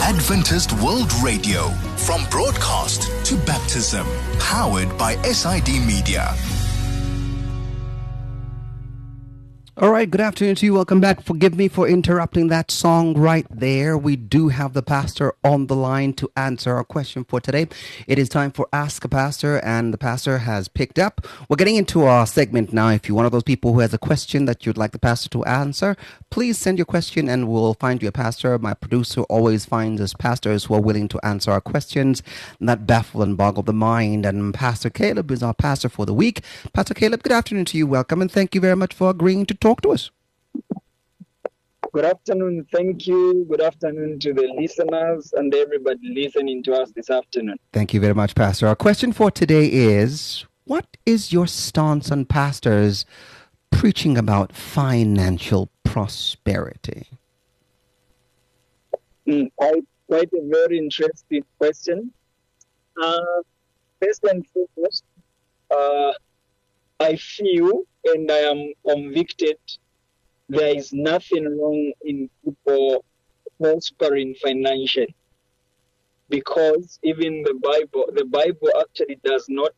Adventist World Radio, from broadcast to baptism, powered by SID Media. All right, good afternoon to you. Welcome back. Forgive me for interrupting that song right there. We do have the pastor on the line to answer our question for today. It is time for Ask a Pastor, and the pastor has picked up. We're getting into our segment now. If you're one of those people who has a question that you'd like the pastor to answer, please send your question and we'll find you a pastor. My producer always finds us pastors who are willing to answer our questions that baffle and boggle the mind. And Pastor Caleb is our pastor for the week. Pastor Caleb, good afternoon to you. Welcome, and thank you very much for agreeing to talk to us. Good afternoon. Thank you. Good afternoon to the listeners and everybody listening to us this afternoon. Thank you very much, Pastor. Our question for today is, what is your stance on pastors preaching about financial prosperity? Quite a very interesting question. First and foremost, I feel and I am convicted there is nothing wrong in people prospering financially, because even the Bible actually does not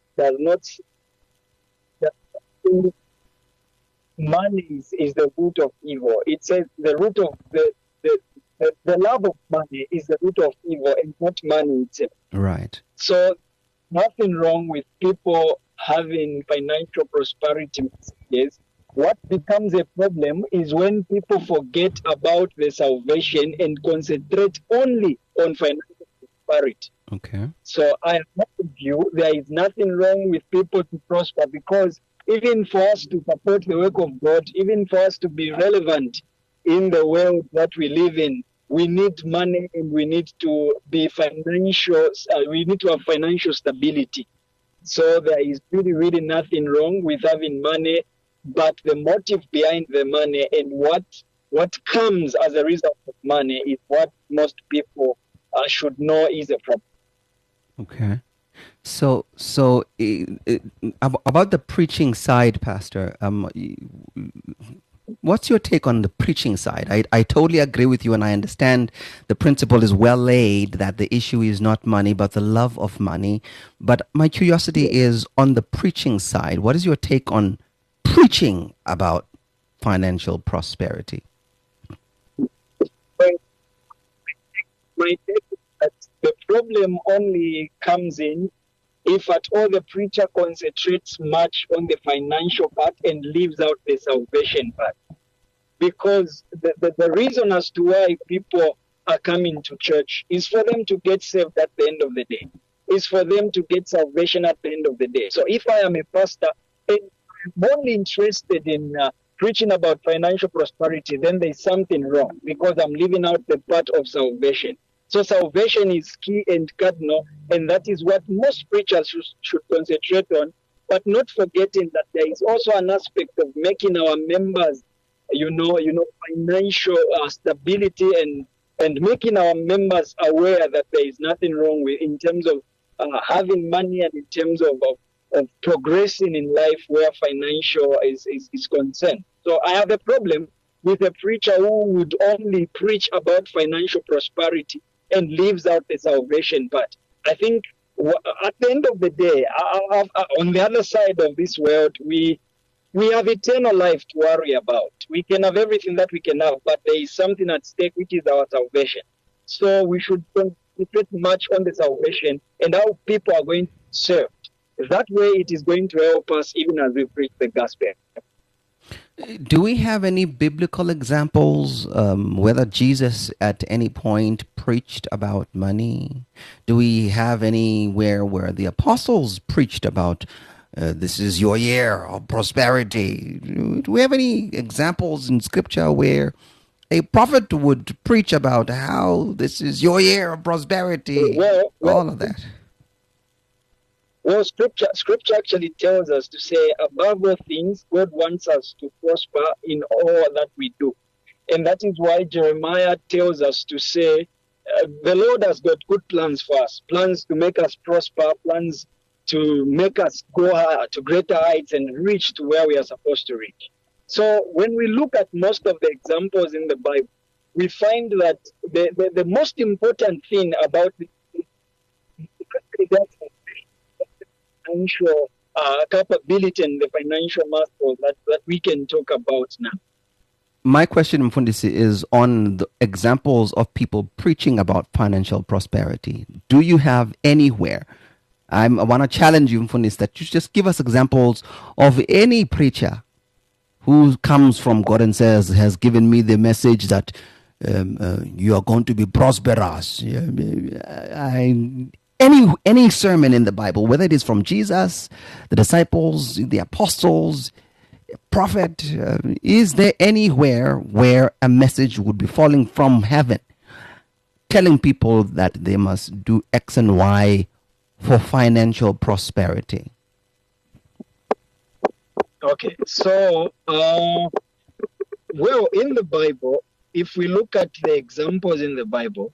money is the root of evil. It says the root of the love of money is the root of evil, and not money itself. Right. So nothing wrong with people having financial prosperity messages. What becomes a problem is when people forget about the salvation and concentrate only on financial prosperity. Okay. So I argue there is nothing wrong with people to prosper, because even for us to support the work of God, even for us to be relevant in the world that we live in, we need money, and we need to be financial. We need to have financial stability. So there is really nothing wrong with having money, but the motive behind the money and what comes as a result of money is what most people should know is a problem. Okay. So about the preaching side, Pastor, what's your take on the preaching side? I totally agree with you, and I understand the principle is well laid that the issue is not money, but the love of money. But my curiosity is on the preaching side. What is your take on preaching about financial prosperity? My take is that the problem only comes in if at all the preacher concentrates much on the financial part and leaves out the salvation part. Because the reason as to why people are coming to church is for them to get saved at the end of the day. Is for them to get salvation at the end of the day. So if I am a pastor and I'm only interested in preaching about financial prosperity, then there's something wrong, because I'm leaving out the part of salvation. So salvation is key and cardinal, and that is what most preachers should concentrate on, but not forgetting that there is also an aspect of making our members, financial stability, and making our members aware that there is nothing wrong with in terms of having money, and in terms of progressing in life where financial is concerned. So I have a problem with a preacher who would only preach about financial prosperity and leaves out the salvation part. I think at the end of the day, on the other side of this world, we have eternal life to worry about. We can have everything that we can have, but there is something at stake, which is our salvation. So we should concentrate much on the salvation and how people are going to serve. That way it is going to help us even as we preach the gospel. Do we have any biblical examples, whether Jesus at any point preached about money? Do we have anywhere where the apostles preached about this is your year of prosperity? Do we have any examples in Scripture where a prophet would preach about how this is your year of prosperity? All of that. Well, Scripture actually tells us to say, above all things, God wants us to prosper in all that we do. And that is why Jeremiah tells us to say, the Lord has got good plans for us, plans to make us prosper, plans to make us go to greater heights and reach to where we are supposed to reach. So when we look at most of the examples in the Bible, we find that the most important thing about the financial capability and the financial muscle that we can talk about now. My question, Mfundisi, is on the examples of people preaching about financial prosperity. Do you have anywhere? I want to challenge you, Mfundisi, that you just give us examples of any preacher who comes from God and says, has given me the message that you are going to be prosperous. Any sermon in the Bible, whether it is from Jesus, the disciples, the apostles, prophet, is there anywhere where a message would be falling from heaven telling people that they must do X and Y for financial prosperity? Okay, so well, in the Bible, if we look at the examples in the Bible,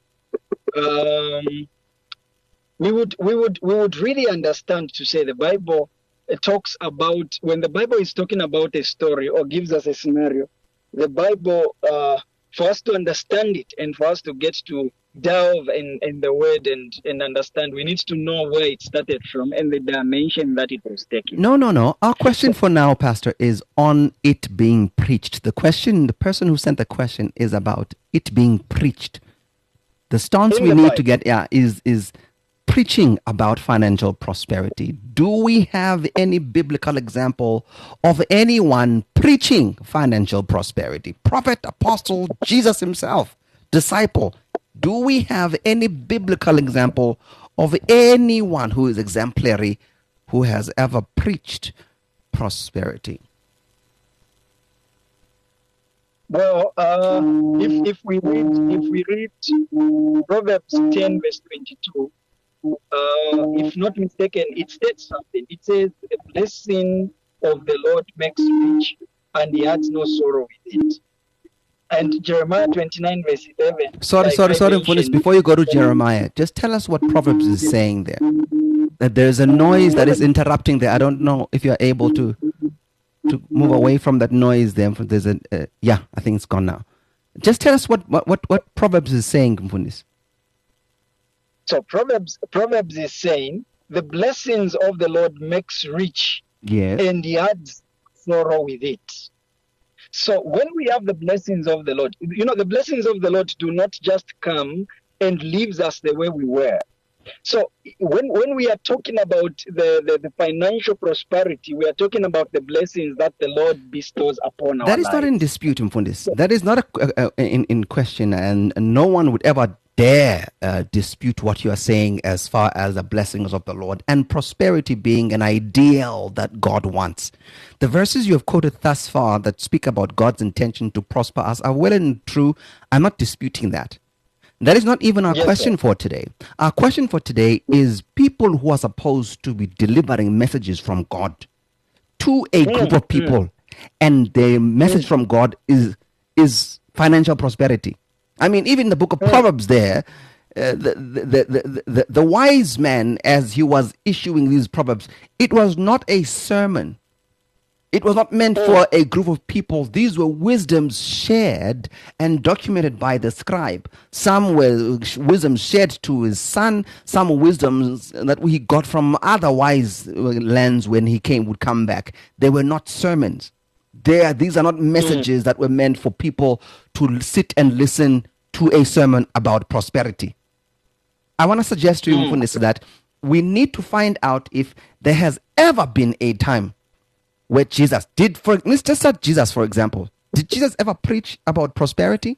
we would really understand to say the Bible talks about, when the Bible is talking about a story or gives us a scenario, the Bible, for us to understand it and for us to get to delve in the word and understand, we need to know where it started from and the dimension that it was taking. No. Our question for now, Pastor, is on it being preached. The person who sent the question is about it being preached. The stance we need to get is preaching about financial prosperity. Do we have any biblical example of anyone preaching financial prosperity? Prophet, apostle, Jesus himself, disciple. Do we have any biblical example of anyone who is exemplary, who has ever preached prosperity? Well, if we read Proverbs 10 verse 22, if not mistaken, it states something. It says, "The blessing of the Lord makes rich, and he adds no sorrow with it." And Jeremiah 29 verse 11. Sorry, before you go to Jeremiah, just tell us what Proverbs is saying there. That there's a noise that is interrupting there. I don't know if you're able to move away from that noise there. There's I think it's gone now. Just tell us what Proverbs is saying, Mfundisi. So Proverbs is saying, the blessings of the Lord makes rich, and he adds sorrow with it. So when we have the blessings of the Lord, the blessings of the Lord do not just come and leaves us the way we were. So when we are talking about the financial prosperity, we are talking about the blessings that the Lord bestows upon our lives. That is not in dispute, Mfundisi. That is not in question, and no one would ever dare dispute what you are saying as far as the blessings of the Lord and prosperity being an ideal that God wants. The verses you have quoted thus far that speak about God's intention to prosper us are well and true. I'm not disputing that. That is not even our question for today. Our question for today is people who are supposed to be delivering messages from God to a group of people, and the message from God is financial prosperity. I mean, even the book of Proverbs there, the wise man, as he was issuing these proverbs, it was not a sermon. It was not meant for a group of people. These were wisdoms shared and documented by the scribe. Some were wisdom shared to his son. Some wisdoms that he got from other wise lands when he would come back. They were not sermons. These are not messages that were meant for people to sit and listen to a sermon about prosperity. I want to suggest to you, Mfundisi, that we need to find out if there has ever been a time where Jesus did, let's just start Jesus, for example. Did Jesus ever preach about prosperity?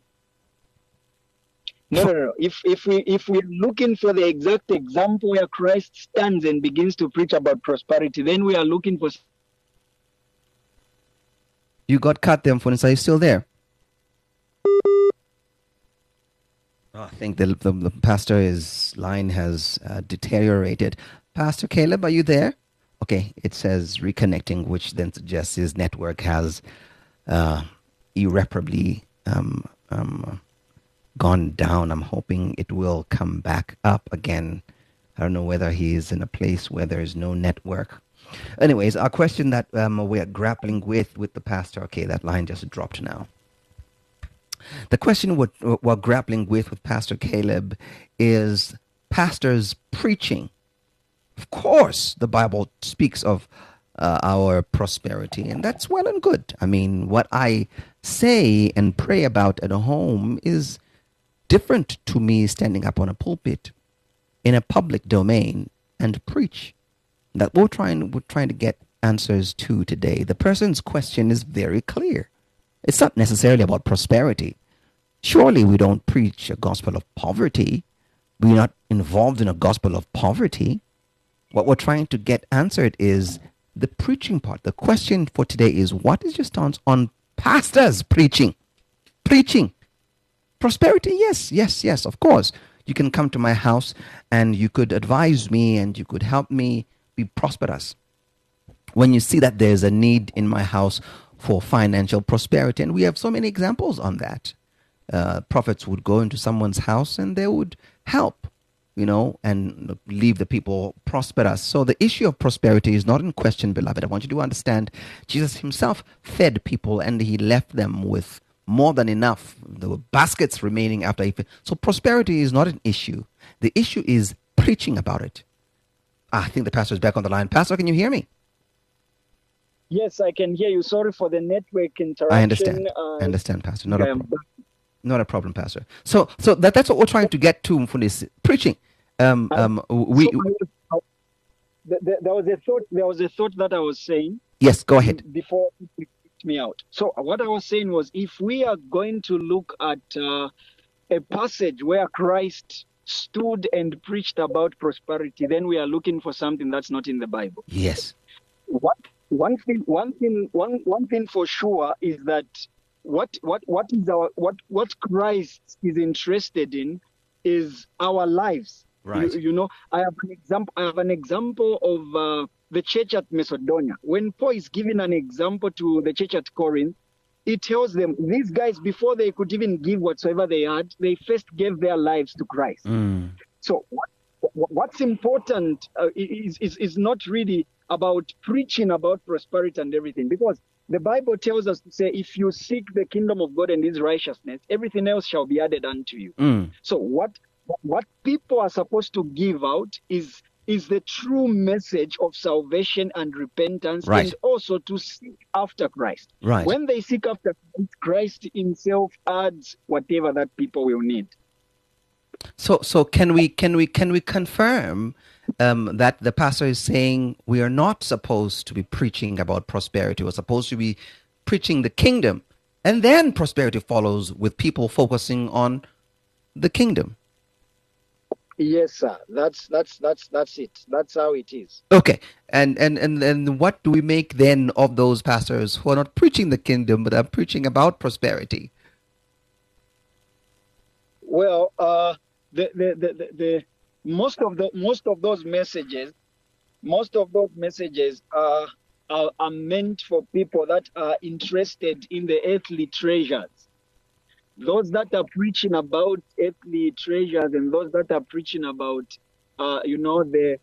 No. If we're looking for the exact example where Christ stands and begins to preach about prosperity, then we are looking for... You got cut there, Mfundisi. Are you still there? I think the pastor's line has deteriorated. Pastor Caleb, are you there? Okay, it says reconnecting, which then suggests his network has irreparably gone down. I'm hoping it will come back up again. I don't know whether he is in a place where there is no network. Anyways, our question that we are grappling with the pastor. Okay, that line just dropped now. The question we're grappling with Pastor Caleb is pastors preaching. Of course, the Bible speaks of our prosperity, and that's well and good. I mean, what I say and pray about at home is different to me standing up on a pulpit in a public domain and preach. That we're trying to get answers to today. The person's question is very clear. It's not necessarily about prosperity. Surely we don't preach a gospel of poverty. We're not involved in a gospel of poverty. What we're trying to get answered is the preaching part. The question for today is, what is your stance on pastors preaching? Preaching. Prosperity, yes, of course. You can come to my house and you could advise me and you could help me be prosperous. When you see that there's a need in my house for financial prosperity, and we have so many examples on that. Prophets would go into someone's house and they would help, and leave the people prosperous. So the issue of prosperity is not in question, beloved. I want you to understand Jesus himself fed people and he left them with more than enough. There were baskets remaining after he fed. So prosperity is not an issue. The issue is preaching about it. I think the pastor is back on the line. Pastor, can you hear me? Yes, I can hear you. Sorry for the network interruption. I understand, Pastor. Not a problem, Pastor. So that's what we're trying to get to for this preaching. There was a thought that I was saying. Yes, go ahead. Before you kicked me out. So what I was saying was, if we are going to look at a passage where Christ stood and preached about prosperity, then we are looking for something that's not in the Bible. Yes. One thing for sure is that what Christ is interested in is our lives. Right. I have an example of the church at Macedonia. When Paul is giving an example to the church at Corinth, he tells them, these guys, before they could even give whatsoever they had, they first gave their lives to Christ. So what's important is not really about preaching about prosperity and everything, because the Bible tells us to say, if you seek the kingdom of God and his righteousness, everything else shall be added unto you. So what people are supposed to give out is the true message of salvation and repentance, right, and also to seek after Christ. Right. When they seek after Christ himself adds whatever that people will need. So can we confirm that the pastor is saying we are not supposed to be preaching about prosperity? We're supposed to be preaching the kingdom, and then prosperity follows with people focusing on the kingdom. Yes, sir. That's it. That's how it is. Okay. And what do we make then of those pastors who are not preaching the kingdom but are preaching about prosperity? Well, the most of those messages are meant for people that are interested in the earthly treasures. Those that are preaching about earthly treasures and those that are preaching about, the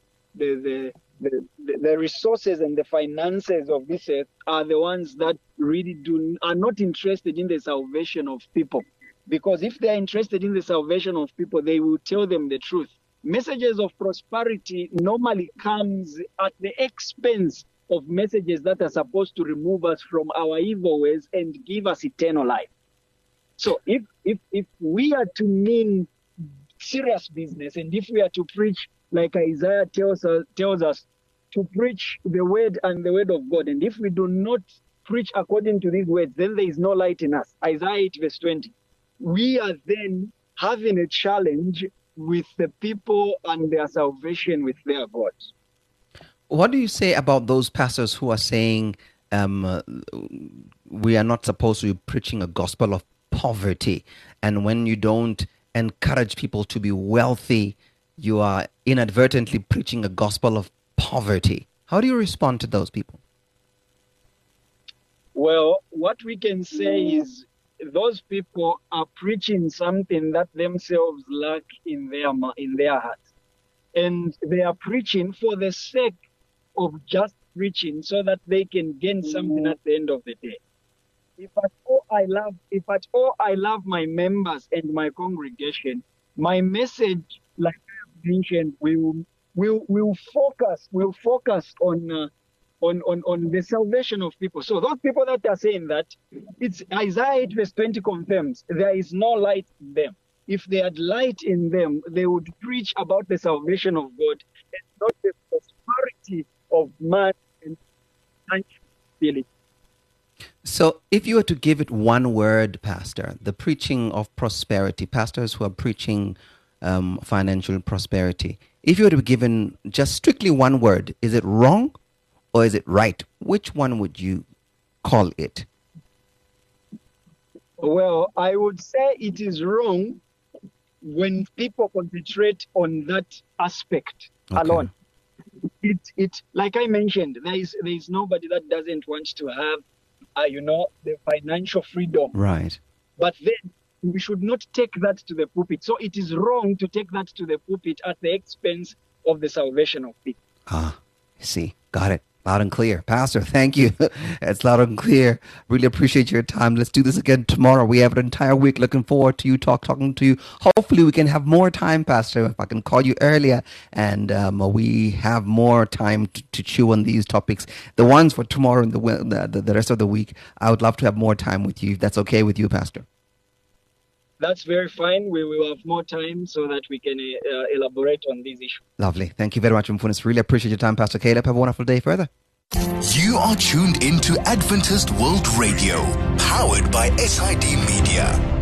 resources and the finances of this earth are the ones that really are not interested in the salvation of people. Because if they are interested in the salvation of people, they will tell them the truth. Messages of prosperity normally comes at the expense of messages that are supposed to remove us from our evil ways and give us eternal life. So if we are to mean serious business, and if we are to preach like Isaiah tells us to preach the word and the word of God, and if we do not preach according to these words, then there is no light in us. Isaiah 8 verse 20. We are then having a challenge with the people and their salvation with their God. What do you say about those pastors who are saying we are not supposed to be preaching a gospel of poverty, and when you don't encourage people to be wealthy, you are inadvertently preaching a gospel of poverty? How do you respond to those people? Well, what we can say is those people are preaching something that themselves lack in their hearts, and they are preaching for the sake of just preaching so that they can gain something at the end of the day. if at all I love my members and my congregation, my message, like I mentioned, will focus on the salvation of people. So those people that are saying that, it's Isaiah 8 verse 20 confirms there is no light in them. If they had light in them, they would preach about the salvation of God and not the prosperity of man and ability. So, if you were to give it one word, Pastor, the preaching of prosperity, pastors who are preaching financial prosperity, if you were to be given just strictly one word, is it wrong or is it right? Which one would you call it? Well, I would say it is wrong when people concentrate on that aspect alone. It like I mentioned, there is nobody that doesn't want to have the financial freedom. Right. But then we should not take that to the pulpit. So it is wrong to take that to the pulpit at the expense of the salvation of people. See, got it. Loud and clear. Pastor, thank you. It's loud and clear. Really appreciate your time. Let's do this again tomorrow. We have an entire week looking forward to you, talking to you. Hopefully we can have more time, Pastor, if I can call you earlier, and we have more time to chew on these topics. The ones for tomorrow and the rest of the week, I would love to have more time with you, if that's okay with you, Pastor. That's very fine. We will have more time so that we can elaborate on these issues. Lovely. Thank you very much, Mfunis. Really appreciate your time, Pastor Caleb. Have a wonderful day further. You are tuned into Adventist World Radio, powered by SID Media.